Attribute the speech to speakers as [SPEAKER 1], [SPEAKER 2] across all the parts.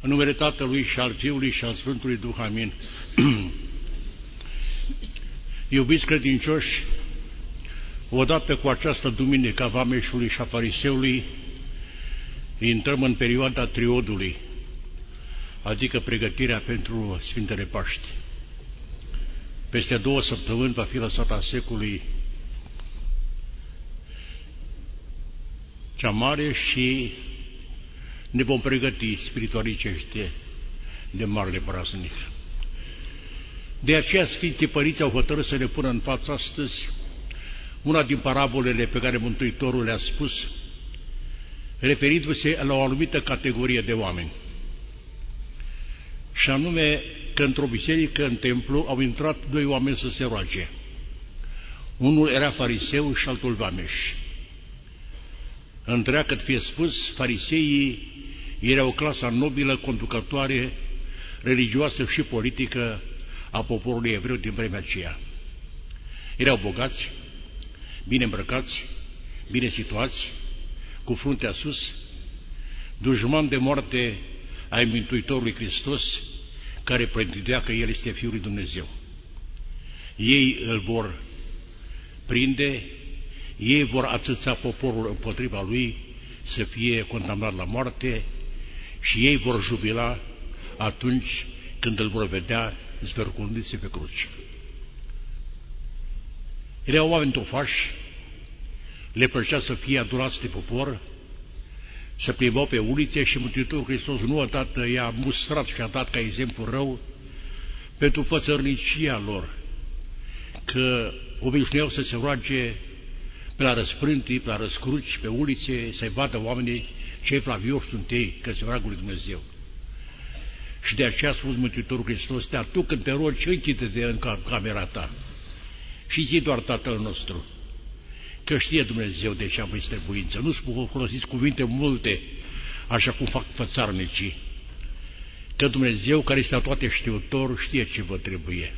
[SPEAKER 1] În numele Tatălui și al Fiului și al Sfântului Duh, amin. Iubiți credincioși, odată cu această duminică a Vameșului și a Fariseului, intrăm în perioada triodului, adică pregătirea pentru Sfintele Paști. Peste 2 săptămâni va fi lăsata secului cea mare și ne vom pregăti spiritualicește de marele praznic. De aceea Sfinții Părinți au hotărât să ne pună în față astăzi una din parabolele pe care Mântuitorul le-a spus, referindu-se la o anumită categorie de oameni. Și anume că într-o biserică, în templu, au intrat 2 oameni să se roage. Unul era fariseu și altul vameș. Întreagăt fie spus, fariseii erau clasa nobilă, conducătoare, religioasă și politică a poporului evreu din vremea aceea. Erau bogați, bine îmbrăcați, bine situați, cu fruntea sus, dușman de moarte ai Mântuitorului Hristos, care pretindea că El este Fiul lui Dumnezeu. Ei îl vor prinde, ei vor ațăța poporul împotriva lui să fie condamnat la moarte și ei vor jubila atunci când îl vor vedea zvârcolindu-se pe cruce. Erau oameni tofași, le plăcea să fie adorați de popor, să plimbau pe ulițe și Mântuitorul Hristos nu odată i-a mustrat și a dat ca exemplu rău pentru fățărnicia lor, că obișnuiau să se roage pe la răsprântii, pe la răscruci, pe ulițe, să-i vadă oamenii ce evlavioși sunt ei, că se roagă lui Dumnezeu. Și de aceea a spus Mântuitorul Hristos, dar tu când te rogi, închide-te în camera ta și zi doar Tatăl nostru, că știe Dumnezeu de ce aveți trebuință. Nu folosiți cuvinte multe, așa cum fac fățarnicii, că Dumnezeu, care este toate știutor, știe ce vă trebuie.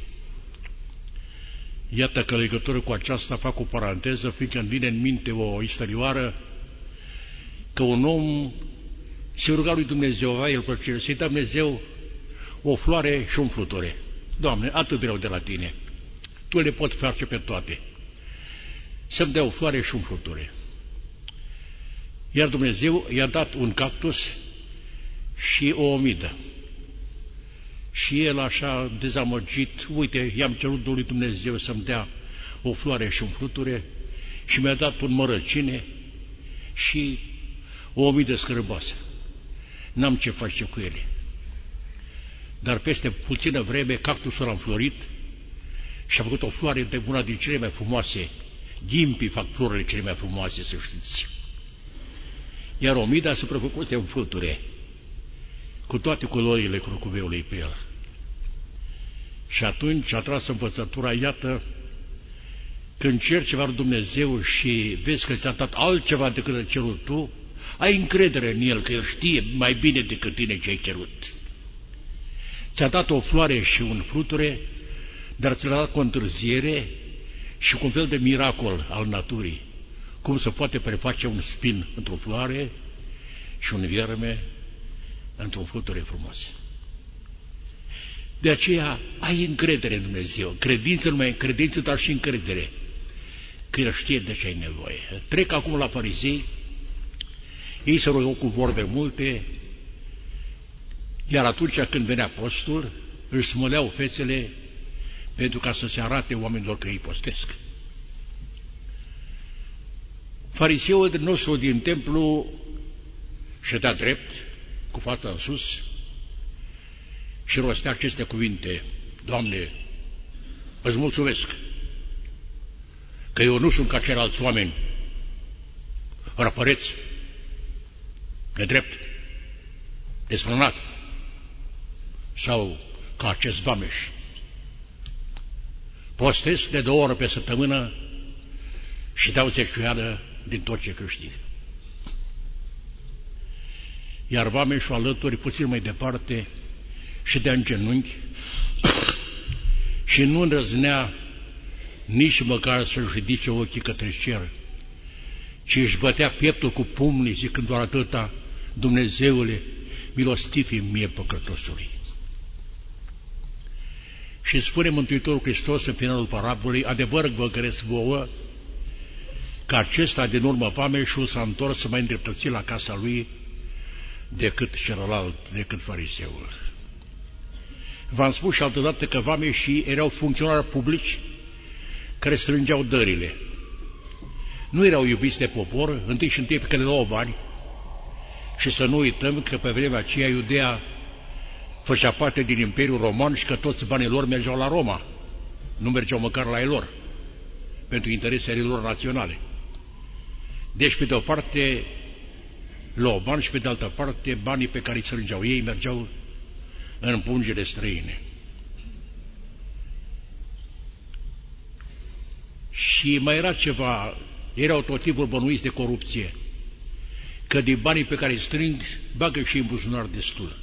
[SPEAKER 1] Iată că legătură cu aceasta fac o paranteză, fiindcă îmi vine în minte o istorioară că un om se ruga lui Dumnezeu, avea el plăcere, să-i dea Dumnezeu o floare și un fluture. Doamne, atât vreau de la tine, tu le poți face pe toate, să-mi dea o floare și un fluture. Iar Dumnezeu i-a dat un cactus și o omidă. Și el așa dezamăgit, uite, i-am cerut lui Dumnezeu să-mi dea o floare și un fluture și mi-a dat un mărăcine și o omidă scârboasă. N-am ce face cu ele. Dar peste puțină vreme cactusul a înflorit și a făcut o floare de una din cele mai frumoase. Ghimpii fac florile cele mai frumoase, să știți. Iar omida se prefăcuse în fluture, cu toate culorile curcubeului pe el. Și atunci a tras învățătura, iată, când ceri ceva lui Dumnezeu și vezi că ți-a dat altceva decât ai cerut tu, ai încredere în El, că El știe mai bine decât tine ce ai cerut. Ți-a dat o floare și un fluture, dar ți-a dat cu întârziere și cu un fel de miracol al naturii, cum se poate preface un spin într-o floare și un vierme într-un fluture frumos. De aceea ai încredere în Dumnezeu, credință, numai credință, dar și încredere, că El știe de ce ai nevoie. Trec acum la farisei, ei se rugau cu vorbe multe, iar atunci când venea postul, își smoleau fețele pentru ca să se arate oamenilor că ei postesc. Fariseul nostru din templu ședea drept, cu fața în sus, și rostea aceste cuvinte: Doamne, îți mulțumesc că eu nu sunt ca ceilalți oameni răpăreți, nedrept, desfrânat, sau ca acest vameș. Postesc de 2 ori pe săptămână și dau zeciuială din tot ce câștig. Iar vameșul alături, puțin mai departe, ședea în genunchi și nu îndrăznea nici măcar să-și ridice ochii către cer, ci își bătea pieptul cu pumnii, zicând doar atâta: Dumnezeule, milostiv mie păcătosului. Și spune Mântuitorul Hristos în finalul parabolei, adevăr vă gresc vouă, că acesta din urmă vameșul s-a întors să mai îndreptăți la casa lui decât celălalt, decât fariseul. V-am spus și altădată că vameșii erau funcționari publici care strângeau dările. Nu erau iubiți de popor, întâi și întâi că le luau bani, și să nu uităm că pe vremea aceea Iudeea făcea parte din Imperiul Roman și că toți banii lor mergeau la Roma, nu mergeau măcar la ei lor, pentru interesele lor naționale. Deci, pe de o parte, luau bani și pe de altă parte, banii pe care îi strângeau ei mergeau în pungile străine. Și mai era ceva, erau tot tipul bănuiți de corupție, că din banii pe care îi strâng, bagă și în buzunar destul.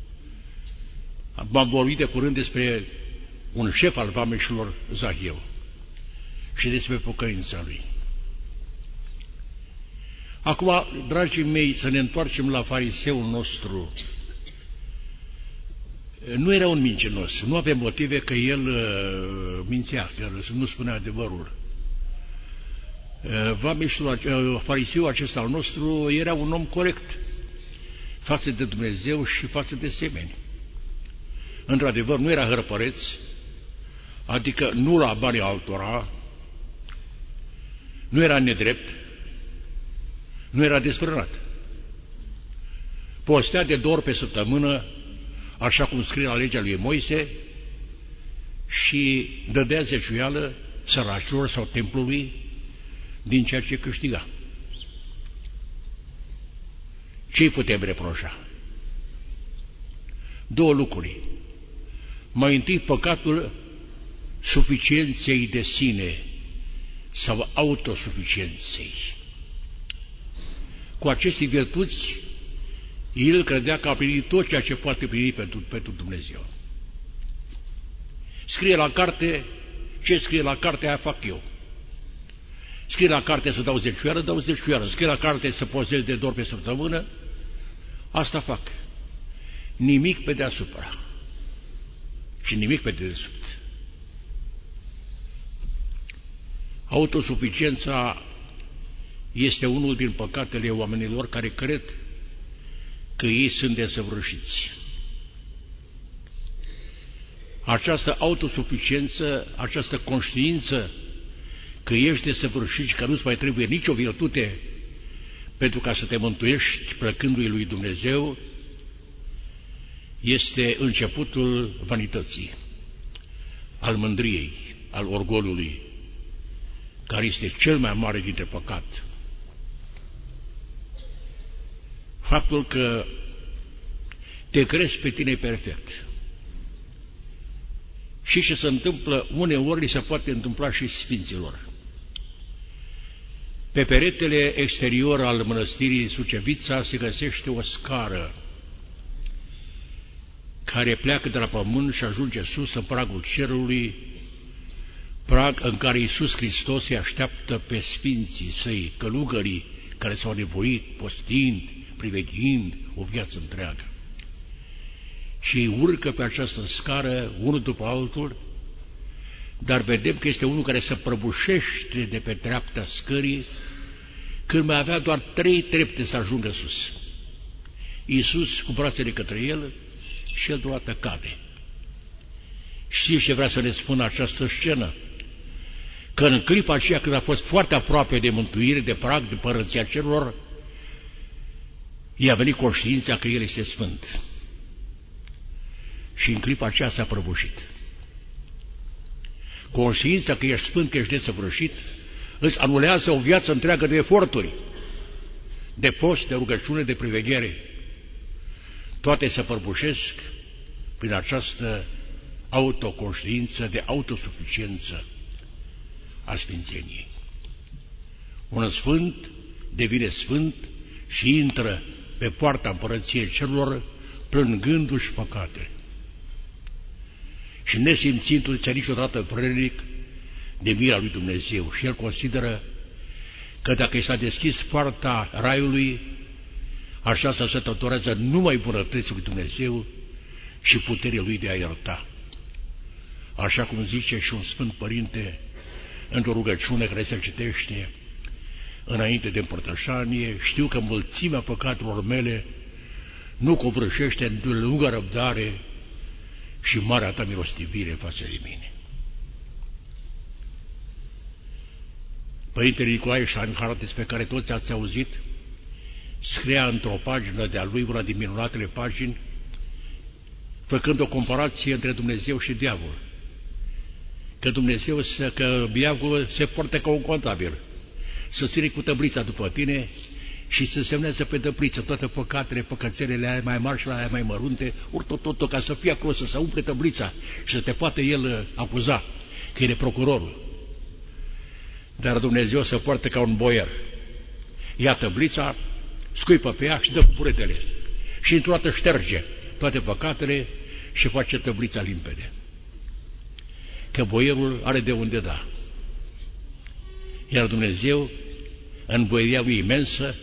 [SPEAKER 1] M-am vorbit de curând despre un șef al vameșilor, Zahieu, și despre pocăința lui. Acum, dragii mei, să ne întoarcem la fariseul nostru. Nu era un mincinos, nu avea motive că el mințea, că nu spunea adevărul. Fariseul acesta al nostru era un om corect față de Dumnezeu și față de semeni. Într-adevăr, nu era hărpăreț, adică nu la banii altora, nu era nedrept, nu era desfrânat. Postea de 2 ori pe săptămână, așa cum scrie la legea lui Moise, și dădea zeciuială săracilor sau templului din ceea ce câștiga. Ce-i putem reproșa? 2 lucruri. Mai întâi, păcatul suficienței de sine sau autosuficienței. Cu aceste virtuți, el credea că a primit tot ceea ce poate primi pentru Dumnezeu. Scrie la carte, ce scrie la carte, aia fac eu. Scrie la carte să dau zeciuială, dau zeciuială. Scrie la carte să pozez de 2 ori pe săptămână, asta fac. Nimic pe deasupra. Și nimic pe dedesubt. Autosuficiența este unul din păcatele oamenilor care cred că ei sunt desăvârșiți. Această autosuficiență, această conștiință că ești desăvârșit și că nu-ți mai trebuie nicio virtute pentru ca să te mântuiești plăcându-i lui Dumnezeu, este începutul vanității, al mândriei, al orgoliului, care este cel mai mare dintre păcat. Faptul că te crezi pe tine perfect. Și ce se întâmplă uneori se poate întâmpla și sfinților. Pe peretele exterior al mănăstirii Sucevița se găsește o scară care pleacă de la pământ și ajunge sus în pragul cerului, prag în care Iisus Hristos îi așteaptă pe sfinții săi, călugării care s-au nevoit, postind, priveghind o viață întreagă. Și îi urcă pe această scară, unul după altul, dar vedem că este unul care se prăbușește de pe treapta scării, când mai avea doar 3 trepte să ajungă sus. Iisus cu brațele către el și el deodată cade. Știți ce vrea să ne spună această scenă? Că în clipa aceea când a fost foarte aproape de mântuire, de prag, de părăția cerurilor, i-a venit conștiința că el este sfânt. Și în clipa aceea s-a prăbușit. Conștiința că ești sfânt, că ești desăvârșit, îți anulează o viață întreagă de eforturi, de post, de rugăciune, de priveghere. Toate se prăbușesc prin această autoconștiință de autosuficiență a sfințeniei. Un sfânt devine sfânt și intră pe poarta împărăției cerurilor plângându-și păcate și nesimțindu-se niciodată vrednic de mila lui Dumnezeu. Și el consideră că dacă i s-a deschis poarta raiului, Așa se sătătorează numai bunătății lui Dumnezeu și puterea Lui de a ierta. Așa cum zice și un Sfânt Părinte într-o rugăciune care se citește înainte de împărtășanie: știu că mulțimea păcatelor mele nu covârșește în lungă răbdare și marea ta milostivire față de mine. Părintele Nicolae Ștainhardt, despre care toți ați auzit, scria într-o pagină de-a lui, una din minunatele pagini, făcând o comparație între Dumnezeu și diavol. Că diavolul se poartă ca un contabil, să ține cu tăblița după tine și să semnează pe tăbliță toate păcatele, păcățelele aia mai mari și la aia mai mărunte, tot, ca să fie acolo, să se umple tăblița și să te poată el acuza că e procurorul. Dar Dumnezeu se poartă ca un boier. Ia tăblița, scuipă pe ea și dă cu buretele. Și într-o dată șterge toate păcatele și face tăblița limpede. Că boierul are de unde da. Iar Dumnezeu, în boieria lui imensă,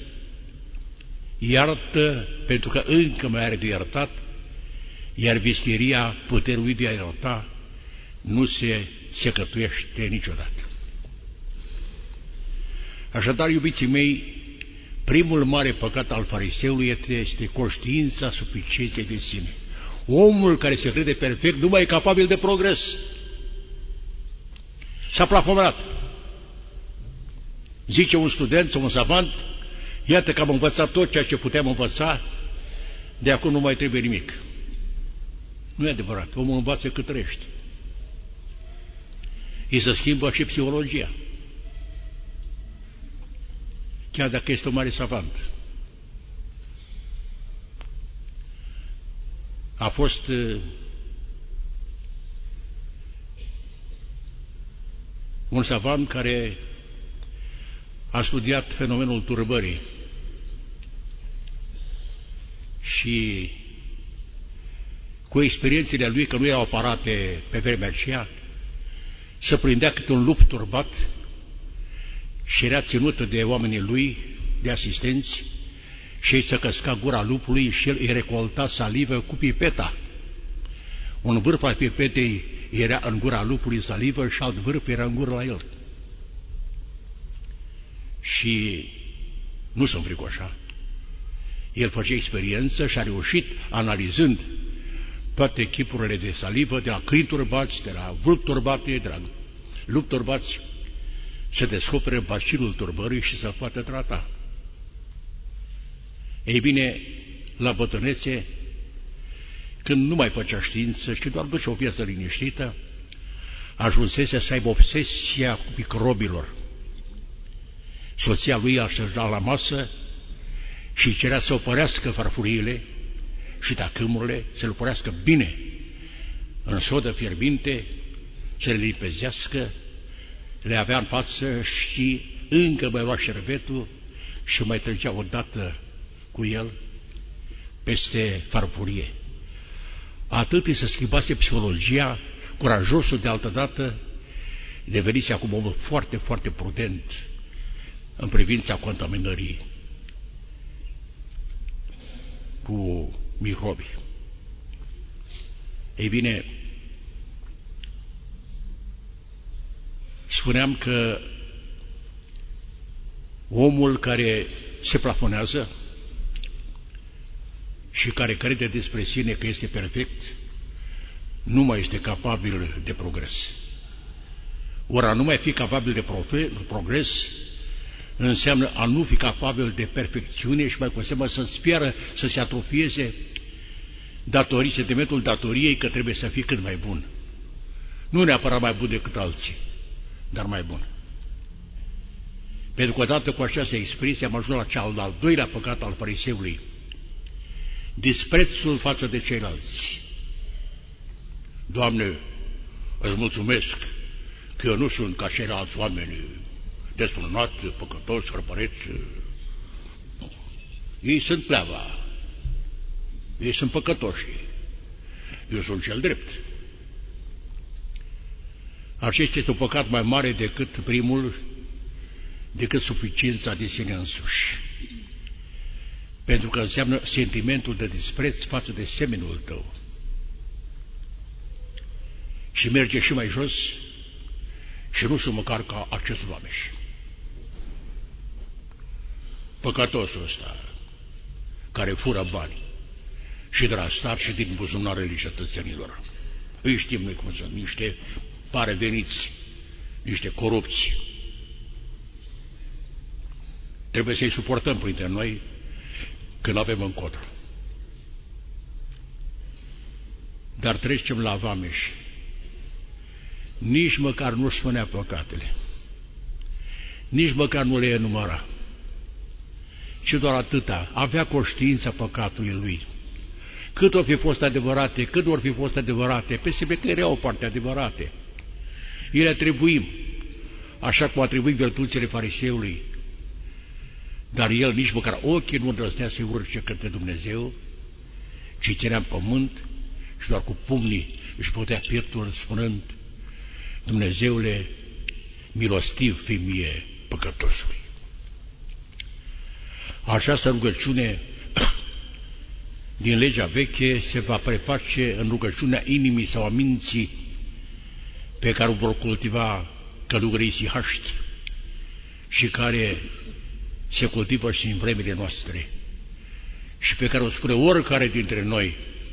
[SPEAKER 1] iartă pentru că încă mai are de iertat, iar vischeria puterii lui de a ierta nu se secătuiește niciodată. Așadar, iubiții mei, primul mare păcat al fariseului este conștiința suficienței de sine. Omul care se crede perfect nu mai e capabil de progres. S-a plafonat. Zice un student sau un savant: iată că am învățat tot ceea ce puteam învăța, de acum nu mai trebuie nimic. Nu e adevărat. Omul învață cât trăiește. Îi se schimbă și psihologia. Chiar dacă este un mare savant. A fost un savant care a studiat fenomenul turbării și cu experiențele lui, că nu erau aparate pe vremea aceea, se prindea câte un lup turbat și era ținută de oamenii lui, de asistenți, și îi se căsca gura lupului și el îi recolta salivă cu pipeta. Un vârf al pipetei era în gura lupului salivă și alt vârf era în gură la el. Și nu se înfricoșa. El făcea experiență și a reușit, analizând toate chipurile de salivă, de la câini turbați, de la vulpi turbate, de la lupi turbați, să descopere bacilul turbării și să-l poată trata. Ei bine, la bătrânețe, când nu mai făcea știință și doar duce o viață liniștită, ajunsese să aibă obsesia cu microbilor. Soția lui așeza la masă și cerea să opărească farfuriile și tacâmurile, să le opărească bine în sodă fierbinte, să le limpezească, le avea în față și încă mai lua șervetul și mai trecea odată cu el peste farfurie. Atât îi se schimbase psihologia, curajosul de altădată devenise acum omul foarte, foarte prudent în privința contaminării cu microbi. Ei bine, spuneam că omul care se plafonează și care crede despre sine că este perfect, nu mai este capabil de progres. Ori a nu mai fi capabil de progres înseamnă a nu fi capabil de perfecțiune și mai cu seamă să-ți piară, să se atrofieze sentimentul datoriei că trebuie să fii cât mai bun. Nu neapărat mai bun decât alții, dar mai bun. Pentru că odată cu această expresie am ajuns la cel al doilea păcat al fariseului: disprețul față de ceilalți. Doamne, îți mulțumesc că eu nu sunt ca ceilalți oameni desfrânat, păcătoși, hărpăreți. Ei sunt pleava, ei sunt păcătoși, eu sunt cel drept. Acesta este un păcat mai mare decât primul, decât suficiența de sine însuși. pentru că înseamnă sentimentul de dispreț față de semenul tău. Și merge și mai jos și nu sunt măcar ca acest vameș. Păcătosul ăsta, care fură bani și de la stat și din buzunarele cetățenilor. Îi știm noi cum sunt, niște pareveniți, niște corupți. Trebuie să-i suportăm printre noi când avem încotro. Dar trecem la vameș. Nici măcar nu spunea păcatele. Nici măcar nu le enumăra. Și doar atâta. Avea conștiința păcatului lui. Cât or fi fost adevărate, cât or fi fost adevărate, peste că erau o parte adevărate. Ele atribuim, așa cum atribuim virtuțile fariseului. Dar el nici măcar ochii nu îndrăznea să-i urce către Dumnezeu, ci ținea în pământ și doar cu pumnii își putea pieptul spunând: Dumnezeule, milostiv fi mie păcătosului. Această rugăciune din legea veche se va preface în rugăciunea inimii sau a minții pe care o vor cultiva călugării sihaști și care se cultivă și în vremile noastre și pe care o spune oricare dintre noi.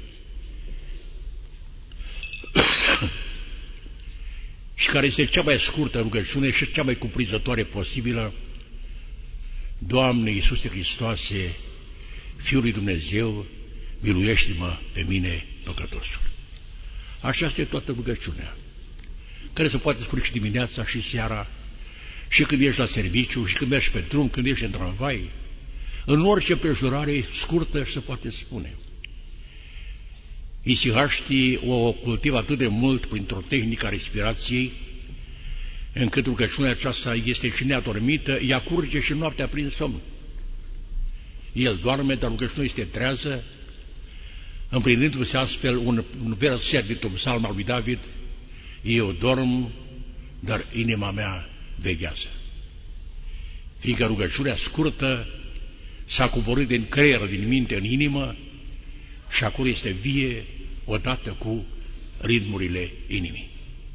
[SPEAKER 1] Și care este cea mai scurtă rugăciune și cea mai cuprinzătoare posibilă: Doamne Iisuse Hristoase, Fiul lui Dumnezeu, miluiește-mă pe mine, păcătosul. Așa este toată rugăciunea, care se poate spune și dimineața și seara, și când ești la serviciu, și când mergi pe drum, când ești în tramvai, în orice prejurare scurtă se poate spune. Isihaștii o cultivă atât de mult printr-o tehnică a respirației, încât rugăciunea aceasta este și neadormită, ea curge și noaptea prin somn. El doarme, dar rugăciunea este trează, împlinindu-se astfel un verset dintr-un psalm al lui David: Eu dorm, dar inima mea veghează. Fiindcă rugăciunea scurtă s-a coborât din creier, din minte în inimă și acolo este vie odată cu ritmurile inimii.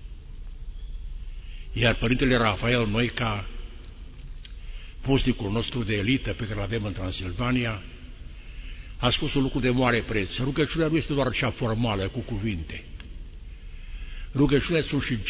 [SPEAKER 1] Iar Părintele Rafael Noica, pusnicul nostru de elită pe care îl avem în Transilvania, a spus un lucru de mare preț: rugăciunea nu este doar cea formală cu cuvinte. Rugăciunea sunt și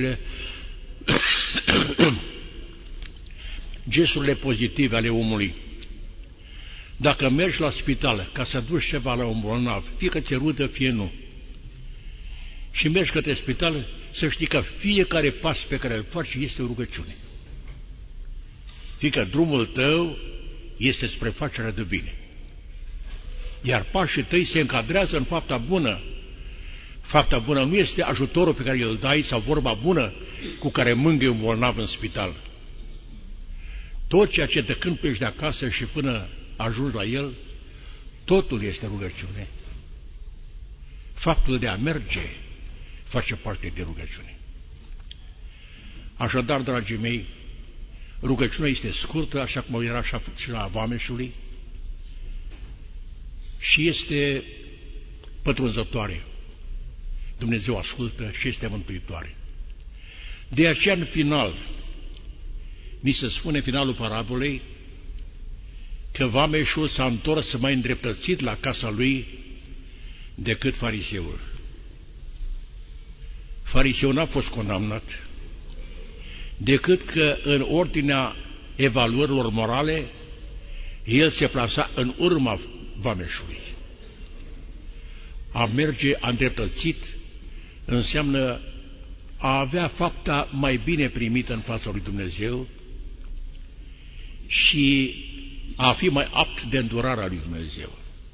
[SPEAKER 1] gesturile pozitive ale omului. Dacă mergi la spital ca să aduci ceva la un bolnav, fie că ți-e rudă, fie nu, și mergi către spital, să știi că fiecare pas pe care îl faci este o rugăciune. Fiindcă drumul tău este spre facerea de bine. Iar pașii tăi se încadrează în fapta bună. Fapta bună nu este ajutorul pe care îl dai sau vorba bună cu care mângâi un bolnav în spital. Tot ceea ce de când pleci de acasă și până ajungi la el, totul este rugăciune. Faptul de a merge face parte de rugăciune. Așadar, dragii mei, rugăciunea este scurtă, așa cum era și la vameșului, și este pătrunzătoare. Dumnezeu ascultă și este mântuitoare. De aceea, în final, mi se spune, finalul parabolei, că vameșul s-a întors mai îndreptățit la casa lui decât fariseul. Fariseul n-a fost condamnat, decât că în ordinea evaluărilor morale el se plasa în urma vameșului. A merge îndreptățit înseamnă a avea fapta mai bine primită în fața lui Dumnezeu și a fi mai apt de îndurarea lui Dumnezeu.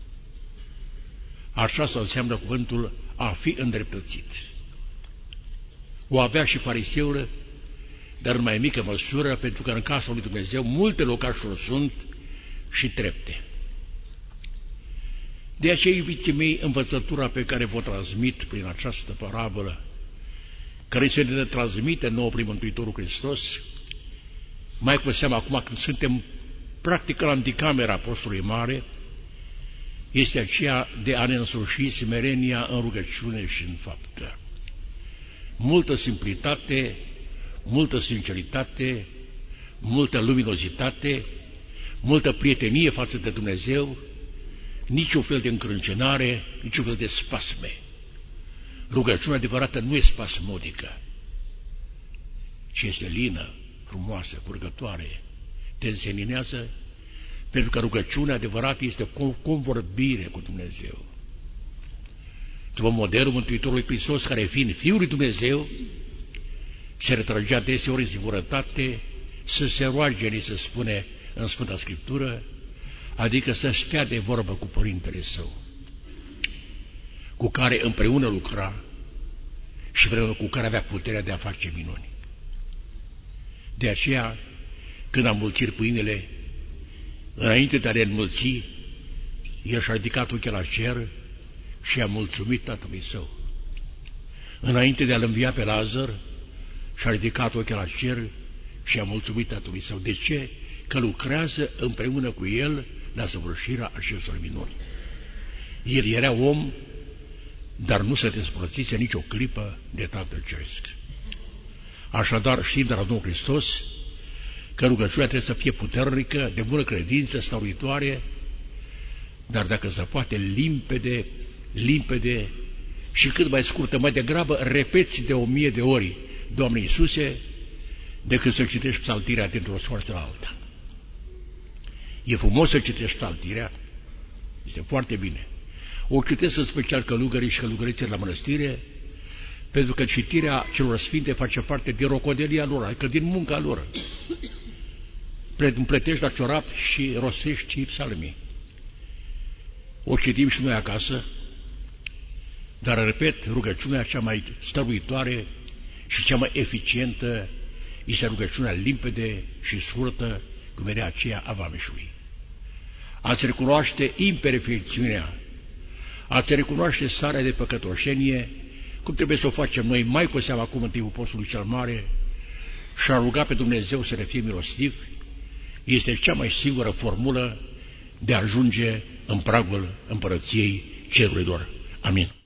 [SPEAKER 1] Așa se înseamnă cuvântul a fi îndreptățit. O avea și fariseul, dar în mai mică măsură, pentru că în casa lui Dumnezeu multe locașuri sunt și trepte. De aceea, iubiții mei, învățătura pe care vă transmit prin această parabolă, care se ne transmite nouă prin Mântuitorul Hristos, mai cu seamă acum când suntem practic la anticamera Apostolului Mare, este aceea de a ne însuși smerenia în rugăciune și în faptă. Multă simplitate, multă sinceritate, multă luminozitate, multă prietenie față de Dumnezeu, niciun fel de încrâncenare, niciun fel de spasme. Rugăciunea adevărată nu e spasmodică, ci este lină, frumoasă, purgătoare, te înseninează, pentru că rugăciunea adevărată este o convorbire cu Dumnezeu. După modelul Mântuitorului Hristos, care fiind Fiul lui Dumnezeu, se retrăgea deseori în singurătate să se roage, ni se spune în Sfânta Scriptură, adică să stea de vorbă cu Părintele Său, cu care împreună lucra și împreună cu care avea puterea de a face minuni. De aceea, când a mulțit pâinele, înainte de a le înmulți, el și-a ridicat ochii la cer și a mulțumit Tatălui Său. Înainte de a-l învia pe Lazar, și-a ridicat ochii la cer și a mulțumit Tatălui Său. De ce? Că lucrează împreună cu el la săvârșirea acestor minuni. El era om, dar nu se despărțise nicio clipă de Tatăl Ceresc. Așadar, știm de la Domnul Hristos că rugăciunea trebuie să fie puternică, de bună credință, stăruitoare, dar dacă se poate limpede și cât mai scurtă, mai degrabă repeți de 1000 de ori, Doamne Iisuse, decât să citești psaltirea dintr-o scoarță la alta. E frumos să citești psaltirea, este foarte bine. O citesc în special călugării și călugărițele la mănăstire, pentru că citirea celor sfinte face parte din rocodelia lor, adică din munca lor. Împletești la ciorap și rostești psalmii. O citim și noi acasă, dar, repet, rugăciunea cea mai stăruitoare și cea mai eficientă este rugăciunea limpede și scurtă, cum era aceea a vameșului. Ați recunoaște imperfecțiunea, ați recunoaște starea de păcătoșenie, cum trebuie să o facem noi, mai cu seamă acum în timpul postului cel mare, și a ruga pe Dumnezeu să ne fie milostiv, este cea mai sigură formulă de a ajunge în pragul împărăției cerurilor. Amin.